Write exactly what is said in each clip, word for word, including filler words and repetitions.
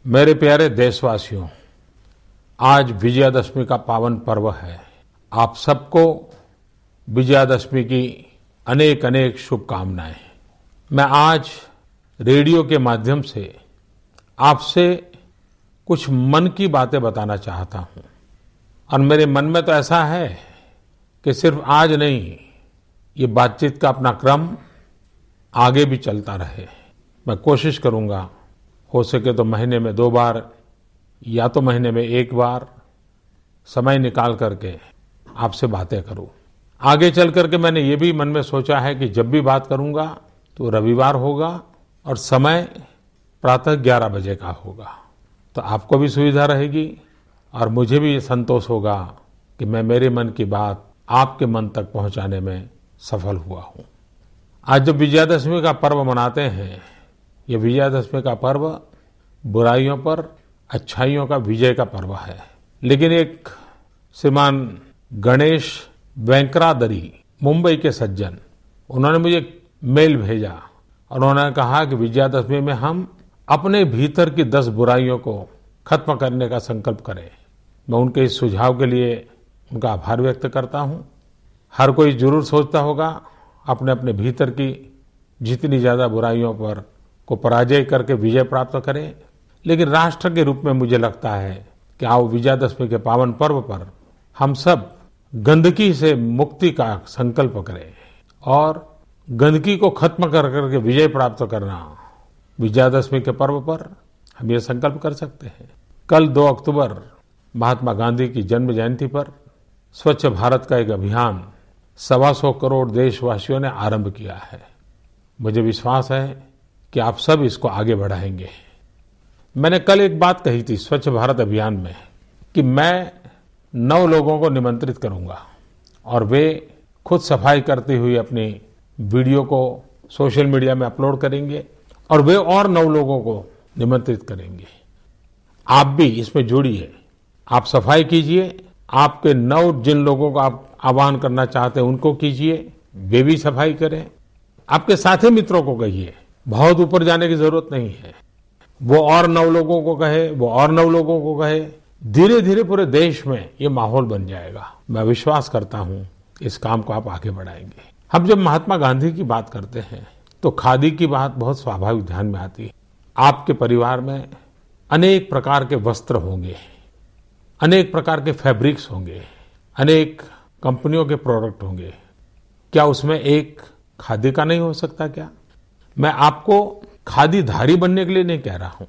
मेरे प्यारे देशवासियों, आज विजयादशमी का पावन पर्व है। आप सबको विजयादशमी की अनेक अनेक शुभकामनाएं। मैं आज रेडियो के माध्यम से आपसे कुछ मन की बातें बताना चाहता हूं और मेरे मन में तो ऐसा है कि सिर्फ आज नहीं, ये बातचीत का अपना क्रम आगे भी चलता रहे। मैं कोशिश करूंगा हो सके तो महीने में दो बार या तो महीने में एक बार समय निकाल करके आपसे बातें करूं। आगे चल करके मैंने ये भी मन में सोचा है कि जब भी बात करूंगा तो रविवार होगा और समय प्रातः ग्यारह बजे का होगा, तो आपको भी सुविधा रहेगी और मुझे भी ये संतोष होगा कि मैं मेरे मन की बात आपके मन तक पहुंचाने में सफल हुआ हूं। आज जब विजयादशमी का पर्व मनाते हैं, ये विजयादशमी का पर्व बुराइयों पर अच्छाइयों का विजय का पर्व है। लेकिन एक श्रीमान गणेश वेंकरादरी, मुंबई के सज्जन, उन्होंने मुझे मेल भेजा और उन्होंने कहा कि विजयादशमी में हम अपने भीतर की दस बुराइयों को खत्म करने का संकल्प करें। मैं उनके इस सुझाव के लिए उनका आभार व्यक्त करता हूं। हर कोई जरूर सोचता होगा अपने अपने भीतर की जितनी ज्यादा बुराइयों पर को पराजय करके विजय प्राप्त करें, लेकिन राष्ट्र के रूप में मुझे लगता है कि आओ विजयादशमी के पावन पर्व पर हम सब गंदगी से मुक्ति का संकल्प करें और गंदगी को खत्म कर करके विजय प्राप्त करना। विजयादशमी के पर्व पर हम ये संकल्प कर सकते हैं। कल दो अक्टूबर महात्मा गांधी की जन्म जयंती पर स्वच्छ भारत का एक अभियान सवा सौ करोड़ देशवासियों ने आरंभ किया है। मुझे विश्वास है कि आप सब इसको आगे बढ़ाएंगे। मैंने कल एक बात कही थी स्वच्छ भारत अभियान में कि मैं नौ लोगों को निमंत्रित करूंगा और वे खुद सफाई करती हुई अपनी वीडियो को सोशल मीडिया में अपलोड करेंगे और वे और नौ लोगों को निमंत्रित करेंगे। आप भी इसमें जुड़िए, आप सफाई कीजिए, आपके नौ जिन लोगों को आप आह्वान करना चाहते हैं उनको कीजिए, वे भी सफाई करें। आपके साथी मित्रों को कहिए, बहुत ऊपर जाने की जरूरत नहीं है। वो और नौ लोगों को कहे, वो और नौ लोगों को कहे, धीरे धीरे पूरे देश में ये माहौल बन जाएगा। मैं विश्वास करता हूं इस काम को आप आगे बढ़ाएंगे। हम जब महात्मा गांधी की बात करते हैं तो खादी की बात बहुत स्वाभाविक ध्यान में आती है। आपके परिवार में अनेक प्रकार के वस्त्र होंगे, अनेक प्रकार के फैब्रिक्स होंगे, अनेक कंपनियों के प्रोडक्ट होंगे। क्या उसमें एक खादी का नहीं हो सकता क्या? मैं आपको खादीधारी बनने के लिए नहीं कह रहा हूं,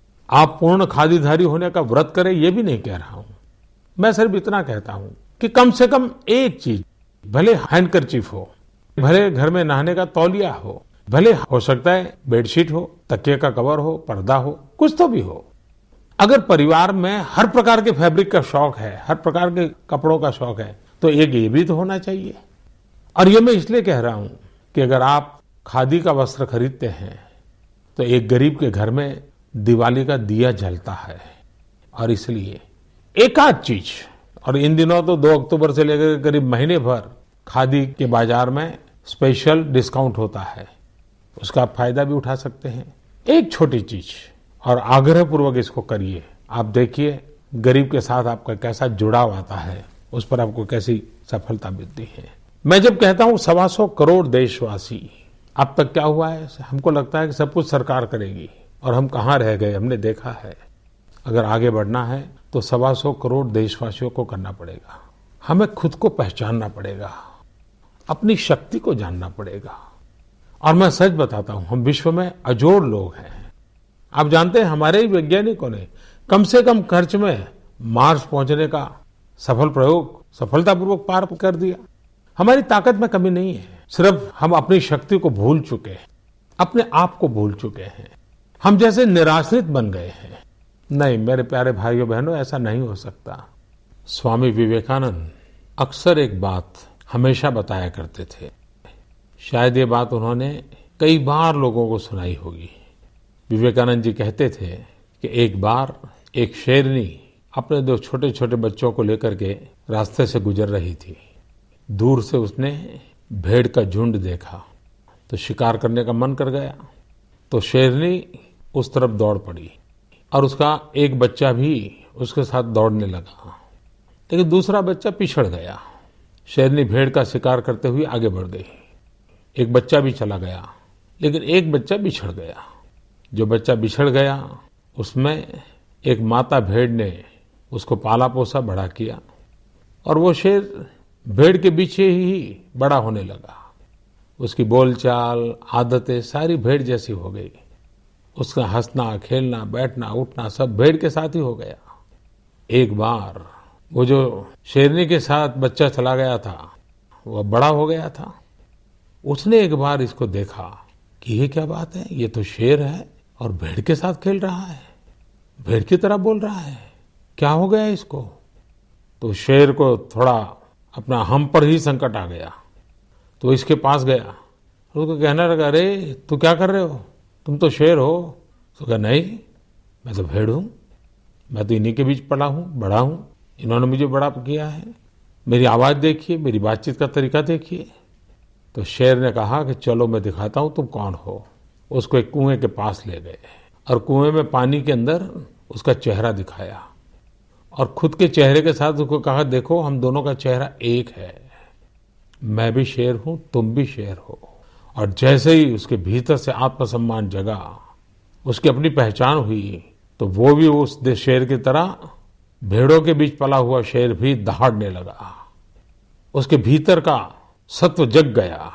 आप पूर्ण खादीधारी होने का व्रत करें ये भी नहीं कह रहा हूं। मैं सिर्फ इतना कहता हूं कि कम से कम एक चीज, भले हैंडकरचीफ हो, भले घर में नहाने का तौलिया हो, भले हो सकता है बेडशीट हो, तकिए का कवर हो, पर्दा हो, कुछ तो भी हो। अगर परिवार में हर प्रकार के फैब्रिक का शौक है, हर प्रकार के कपड़ों का शौक है, तो एक ये भी तो होना चाहिए। और ये मैं इसलिए कह रहा हूं कि अगर आप खादी का वस्त्र खरीदते हैं तो एक गरीब के घर में दिवाली का दिया जलता है। और इसलिए एक आध चीज, और इन दिनों तो दो अक्टूबर से लेकर करीब महीने भर खादी के बाजार में स्पेशल डिस्काउंट होता है, उसका आप फायदा भी उठा सकते हैं। एक छोटी चीज और आग्रह पूर्वक इसको करिए, आप देखिए गरीब के साथ आपका कैसा जुड़ाव आता है, उस पर आपको कैसी सफलता मिलती है। मैं जब कहता हूं सवा सौ करोड़ देशवासी, अब तक क्या हुआ है, हमको लगता है कि सब कुछ सरकार करेगी और हम कहां रह गए। हमने देखा है अगर आगे बढ़ना है तो सवा सौ करोड़ देशवासियों को करना पड़ेगा। हमें खुद को पहचानना पड़ेगा, अपनी शक्ति को जानना पड़ेगा। और मैं सच बताता हूं, हम विश्व में अजोड़ लोग हैं। आप जानते हैं हमारे ही वैज्ञानिकों ने कम से कम खर्च में मार्स पहुंचने का सफल प्रयोग सफलतापूर्वक पार कर दिया। हमारी ताकत में कमी नहीं है, सिर्फ हम अपनी शक्ति को भूल चुके हैं, अपने आप को भूल चुके हैं। हम जैसे निराश्रित बन गए हैं। नहीं मेरे प्यारे भाइयों बहनों, ऐसा नहीं हो सकता। स्वामी विवेकानंद अक्सर एक बात हमेशा बताया करते थे, शायद ये बात उन्होंने कई बार लोगों को सुनाई होगी। विवेकानंद जी कहते थे कि एक बार एक शेरनी अपने दो छोटे छोटे बच्चों को लेकर के रास्ते से गुजर रही थी। दूर से उसने भेड़ का झुंड देखा तो शिकार करने का मन कर गया, तो शेरनी उस तरफ दौड़ पड़ी। और उसका एक बच्चा भी उसके साथ दौड़ने लगा, लेकिन दूसरा बच्चा पिछड़ गया। शेरनी भेड़ का शिकार करते हुए आगे बढ़ गई। एक बच्चा भी चला गया, लेकिन एक बच्चा बिछड़ गया। जो बच्चा बिछड़ गया उसमें एक माता भेड़ ने उसको पाला पोसा बड़ा किया और वो शेर भेड़ के पीछे ही बड़ा होने लगा। उसकी बोलचाल, आदतें सारी भेड़ जैसी हो गई। उसका हंसना, खेलना, बैठना, उठना सब भेड़ के साथ ही हो गया। एक बार वो जो शेरनी के साथ बच्चा चला गया था, वो बड़ा हो गया था। उसने एक बार इसको देखा कि ये क्या बात है, ये तो शेर है और भेड़ के साथ खेल रहा है, भेड़ की तरह बोल रहा है, क्या हो गया इसको। तो शेर को थोड़ा अपना हम पर ही संकट आ गया, तो इसके पास गया, उसको कहने लगा, अरे तू क्या कर रहे हो, तुम तो शेर हो। तो कहा, नहीं मैं तो भेड़ हूं, मैं तो इन्हीं के बीच पला हूं, बड़ा हूं, इन्होंने मुझे बड़ा किया है, मेरी आवाज देखिए, मेरी बातचीत का तरीका देखिए। तो शेर ने कहा कि चलो मैं दिखाता हूं तुम कौन हो। उसको एक कुएं के पास ले गए और कुएं में पानी के अंदर उसका चेहरा दिखाया और खुद के चेहरे के साथ उसको कहा, देखो हम दोनों का चेहरा एक है, मैं भी शेर हूं, तुम भी शेर हो। और जैसे ही उसके भीतर से आत्मसम्मान जगा, उसकी अपनी पहचान हुई, तो वो भी उस शेर की तरह भेड़ों के बीच पला हुआ शेर भी दहाड़ने लगा। उसके भीतर का सत्व जग गया।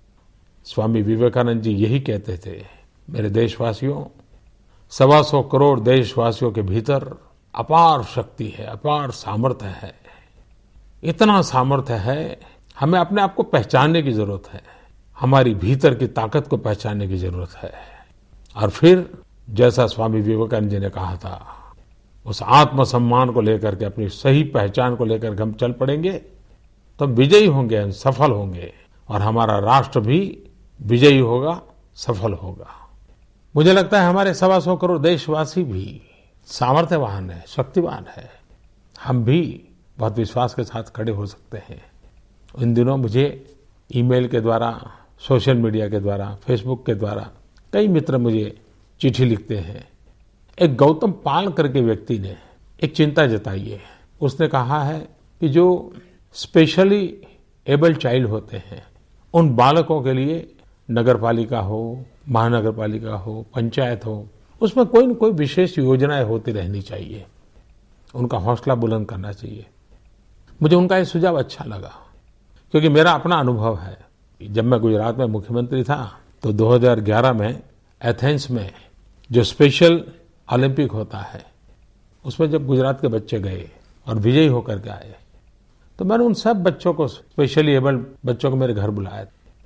स्वामी विवेकानंद जी यही कहते थे, मेरे देशवासियों, सवा सौ करोड़ देशवासियों के भीतर अपार शक्ति है, अपार सामर्थ्य है। इतना सामर्थ्य है, हमें अपने आप को पहचानने की जरूरत है, हमारी भीतर की ताकत को पहचानने की जरूरत है। और फिर जैसा स्वामी विवेकानंद जी ने कहा था, उस आत्मसम्मान को लेकर के, अपनी सही पहचान को लेकर के हम चल पड़ेंगे तो हम विजयी होंगे, हम सफल होंगे और हमारा राष्ट्र भी विजयी होगा, सफल होगा। मुझे लगता है हमारे सवा सौ करोड़ देशवासी भी सामर्थ्यवान है, शक्तिवान है। हम भी बहुत विश्वास के साथ खड़े हो सकते हैं। इन दिनों मुझे ईमेल के द्वारा, सोशल मीडिया के द्वारा, फेसबुक के द्वारा कई मित्र मुझे चिट्ठी लिखते हैं। एक गौतम पाल करके व्यक्ति ने एक चिंता जताई है। उसने कहा है कि जो स्पेशली एबल्ड चाइल्ड होते हैं, उन बालकों के लिए नगर पालिका हो, महानगर पालिका हो, पंचायत हो, उसमें कोई न कोई विशेष योजनाएं होती रहनी चाहिए, उनका हौसला बुलंद करना चाहिए। मुझे उनका ये सुझाव अच्छा लगा, क्योंकि मेरा अपना अनुभव है। जब मैं गुजरात में मुख्यमंत्री था तो दो हज़ार ग्यारह में एथेंस में जो स्पेशल ओलंपिक होता है, उसमें जब गुजरात के बच्चे गए और विजयी होकर के आए, तो मैंने उन सब बच्चों को, स्पेशली एबल्ड बच्चों को मेरे घर बुलाया।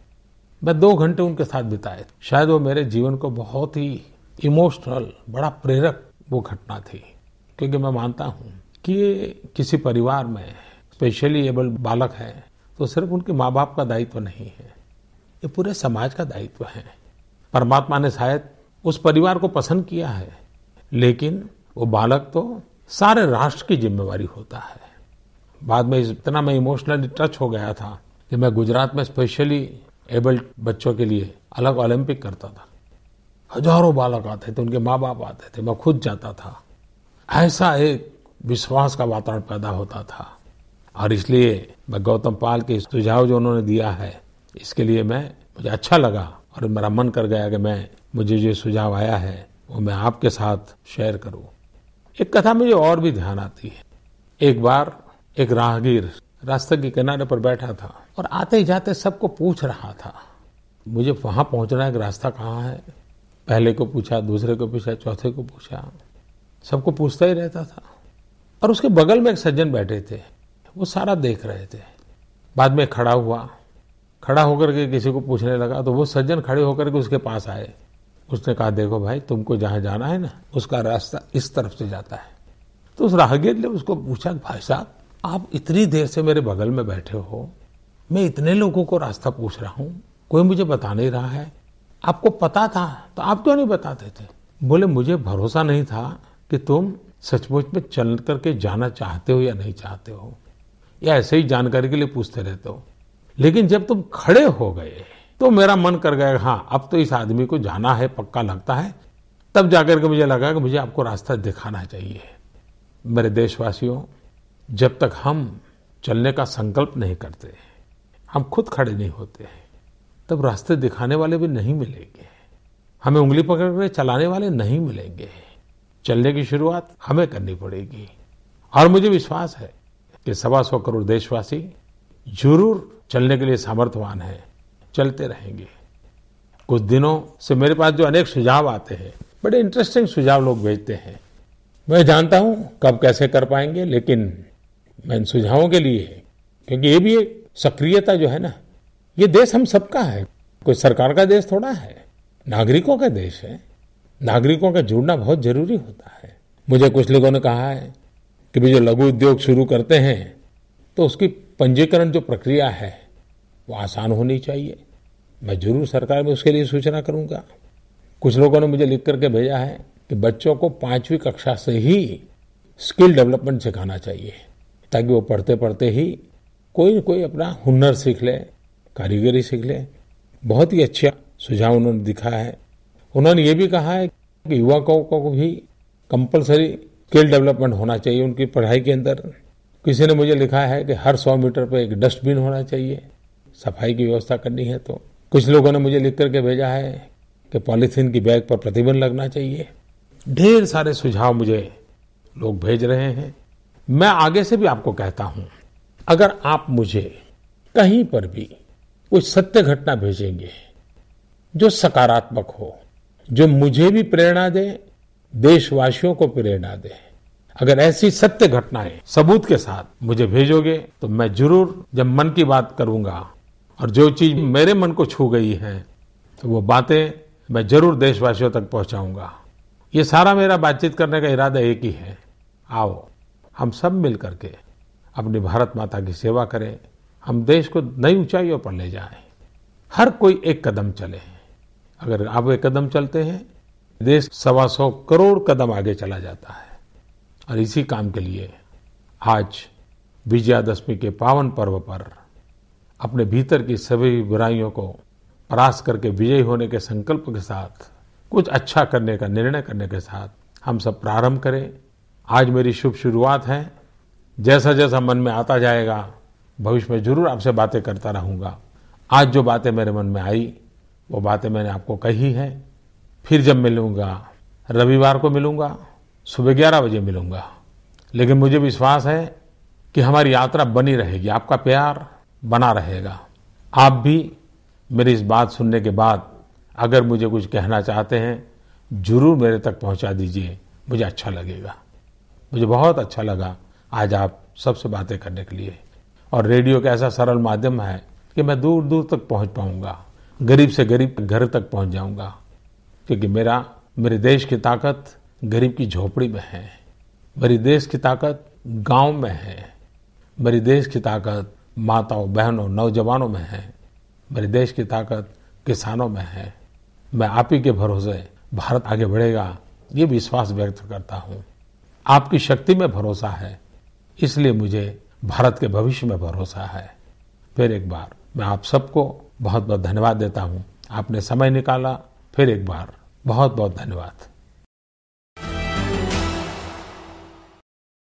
मैं दो घंटे उनके साथ बिताए। शायद वो मेरे जीवन को बहुत ही इमोशनल, बड़ा प्रेरक वो घटना थी, क्योंकि मैं मानता हूं कि ये किसी परिवार में स्पेशली एबल्ड बालक है तो सिर्फ उनके माँ बाप का दायित्व नहीं है, ये पूरे समाज का दायित्व है। परमात्मा ने शायद उस परिवार को पसंद किया है, लेकिन वो बालक तो सारे राष्ट्र की जिम्मेवारी होता है। बाद में इतना मैं इमोशनली टच हो गया था कि मैं गुजरात में स्पेशली एबल्ड बच्चों के लिए अलग ओलंपिक करता था। हजारों बालक आते थे, उनके माँ बाप आते थे, मैं खुद जाता था। ऐसा एक विश्वास का वातावरण पैदा होता था। और इसलिए मैं गौतम पाल के सुझाव जो उन्होंने दिया है, इसके लिए मैं मुझे अच्छा लगा और मेरा मन कर गया कि मैं मुझे जो सुझाव आया है वो मैं आपके साथ शेयर करूं। एक कथा मुझे और भी ध्यान आती है। एक बार एक राहगीर रास्ते के किनारे पर बैठा था और आते ही जाते सबको पूछ रहा था, मुझे वहां पहुंचना है कि रास्ता कहाँ है। पहले को पूछा, दूसरे को पूछा, चौथे को पूछा, सबको पूछता ही रहता था। और उसके बगल में एक सज्जन बैठे थे, वो सारा देख रहे थे। बाद में खड़ा हुआ, खड़ा होकर के किसी को पूछने लगा, तो वो सज्जन खड़े होकर के उसके पास आए। उसने कहा, देखो भाई, तुमको जहां जाना है ना, उसका रास्ता इस तरफ से जाता है। तो उस राहगीर ने उसको पूछा, भाई साहब, आप इतनी देर से मेरे बगल में बैठे हो, मैं इतने लोगों को रास्ता पूछ रहा हूं, कोई मुझे बता नहीं रहा है, आपको पता था तो आप क्यों नहीं बताते थे? बोले, मुझे भरोसा नहीं था कि तुम सचमुच में चल करके जाना चाहते हो या नहीं चाहते हो, या ऐसे ही जानकारी के लिए पूछते रहते हो। लेकिन जब तुम खड़े हो गए तो मेरा मन कर गया, हाँ अब तो इस आदमी को जाना है, पक्का लगता है, तब जाकर के मुझे लगा कि मुझे आपको रास्ता दिखाना चाहिए। मेरे देशवासियों, जब तक हम चलने का संकल्प नहीं करते, हम खुद खड़े नहीं होते, तब रास्ते दिखाने वाले भी नहीं मिलेंगे। हमें उंगली पकड़ कर चलाने वाले नहीं मिलेंगे। चलने की शुरुआत हमें करनी पड़ेगी। और मुझे विश्वास है कि सवा सौ करोड़ देशवासी जरूर चलने के लिए सामर्थ्यवान हैं, चलते रहेंगे। कुछ दिनों से मेरे पास जो अनेक सुझाव आते हैं, बड़े इंटरेस्टिंग सुझाव लोग भेजते हैं। मैं जानता हूं कब कैसे कर पाएंगे, लेकिन मैं इन सुझावों के लिए, क्योंकि ये भी एक सक्रियता जो है ना, ये देश हम सबका है, कोई सरकार का देश थोड़ा है, नागरिकों का देश है। नागरिकों का जुड़ना बहुत जरूरी होता है। मुझे कुछ लोगों ने कहा है कि भी जो लघु उद्योग शुरू करते हैं तो उसकी पंजीकरण जो प्रक्रिया है वो आसान होनी चाहिए। मैं जरूर सरकार में उसके लिए सूचना करूंगा। कुछ लोगों ने मुझे लिख करके भेजा है कि बच्चों को पांचवी कक्षा से ही स्किल डेवलपमेंट सिखाना चाहिए, ताकि वो पढ़ते पढ़ते ही कोई न कोई अपना हुनर सीख ले, कारीगरी सीख ले। बहुत ही अच्छा सुझाव उन्होंने दिखा है। उन्होंने ये भी कहा है कि युवकों को भी कंपलसरी स्किल डेवलपमेंट होना चाहिए उनकी पढ़ाई के अंदर। किसी ने मुझे लिखा है कि हर सौ मीटर पर एक डस्टबिन होना चाहिए, सफाई की व्यवस्था करनी है तो। कुछ लोगों ने मुझे लिख करके भेजा है कि पॉलीथीन की बैग पर प्रतिबंध लगना चाहिए। ढेर सारे सुझाव मुझे लोग भेज रहे हैं। मैं आगे से भी आपको कहता हूं, अगर आप मुझे कहीं पर भी कुछ सत्य घटना भेजेंगे जो सकारात्मक हो, जो मुझे भी प्रेरणा दे, देशवासियों को प्रेरणा दे, अगर ऐसी सत्य घटनाएं सबूत के साथ मुझे भेजोगे तो मैं जरूर जब मन की बात करूंगा और जो चीज मेरे मन को छू गई है तो वो बातें मैं जरूर देशवासियों तक पहुंचाऊंगा। ये सारा मेरा बातचीत करने का इरादा एक ही है, आओ हम सब मिल करके अपनी भारत माता की सेवा करें, हम देश को नई ऊंचाइयों पर ले जाएं। हर कोई एक कदम चले। अगर आप एक कदम चलते हैं, देश सवा सौ करोड़ कदम आगे चला जाता है। और इसी काम के लिए आज विजयादशमी के पावन पर्व पर अपने भीतर की सभी बुराइयों को परास्त करके विजयी होने के संकल्प के साथ, कुछ अच्छा करने का निर्णय करने के साथ हम सब प्रारंभ करें। आज मेरी शुभ शुरुआत है। जैसा जैसा मन में आता जाएगा, भविष्य में जरूर आपसे बातें करता रहूंगा। आज जो बातें मेरे मन में आई वो बातें मैंने आपको कही है। फिर जब मिलूंगा, रविवार को मिलूंगा, सुबह ग्यारह बजे मिलूंगा। लेकिन मुझे विश्वास है कि हमारी यात्रा बनी रहेगी, आपका प्यार बना रहेगा। आप भी मेरी इस बात सुनने के बाद अगर मुझे कुछ कहना चाहते हैं, जरूर मेरे तक पहुंचा दीजिए, मुझे अच्छा लगेगा। मुझे बहुत अच्छा लगा आज आप सबसे बातें करने के लिए। और रेडियो का ऐसा सरल माध्यम है कि मैं दूर दूर तक पहुंच पाऊंगा, गरीब से गरीब घर तक पहुंच जाऊंगा। क्योंकि मेरा मेरे देश की ताकत गरीब की झोपड़ी में है, मेरी देश की ताकत गांव में है, मेरी देश की ताकत माताओं, बहनों, नौजवानों में है, मेरे देश की ताकत किसानों में है। मैं आप ही के भरोसे भारत आगे बढ़ेगा, ये विश्वास व्यक्त करता हूं। आपकी शक्ति में भरोसा है, इसलिए मुझे भारत के भविष्य में भरोसा है। फिर एक बार मैं आप सबको बहुत बहुत धन्यवाद देता हूं। आपने समय निकाला, फिर एक बार बहुत बहुत धन्यवाद।